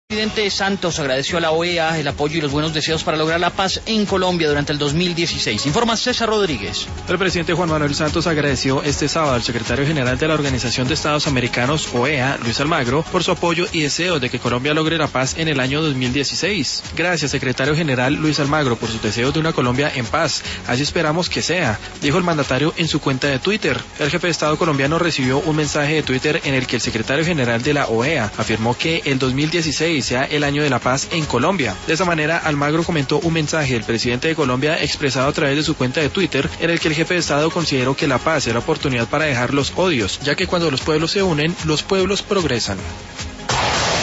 El presidente Santos agradeció a la OEA el apoyo y los buenos deseos para lograr la paz en Colombia durante el 2016. Informa César Rodríguez. El presidente Juan Manuel Santos agradeció este sábado al secretario general de la Organización de Estados Americanos, OEA, Luis Almagro, por su apoyo y deseo de que Colombia logre la paz en el año 2016. Gracias, secretario general Luis Almagro, por sus deseos de una Colombia en paz. Así esperamos que sea, dijo el mandatario en su cuenta de Twitter. El jefe de Estado colombiano recibió un mensaje de Twitter en el que el secretario general de la OEA afirmó que el 2016 sea el año de la paz en Colombia. De esa manera, Almagro comentó un mensaje del presidente de Colombia expresado a través de su cuenta de Twitter, en el que el jefe de Estado consideró que la paz era oportunidad para dejar los odios, ya que cuando los pueblos se unen, los pueblos progresan.